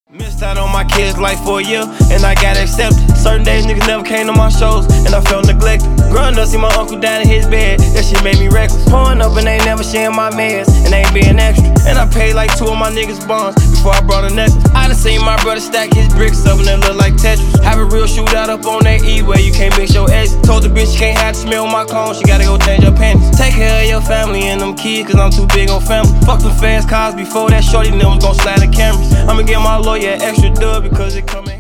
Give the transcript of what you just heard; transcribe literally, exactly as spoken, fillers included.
Missed out on my kids' life for a year, and I got accepted. Certain days niggas never came to my shows, and I felt neglected. Growing up, see my uncle down in his bed, that shit made me reckless. Pouring up and they never sharing my meds, and they ain't being extra. And I paid like two of my niggas' bonds before I brought a necklace. I done seen my brother stack his bricks up and they look like Tetris. Have a real shootout up on that E where you can't mix your exit. Told the bitch she can't have to smell my cologne, she gotta go change her panties. Take care of your family and them kids, cause I'm too big on family. Fuck them fast cars before that shorty them was gon' slide the cameras. I'ma get my lawyer an extra dub because it coming.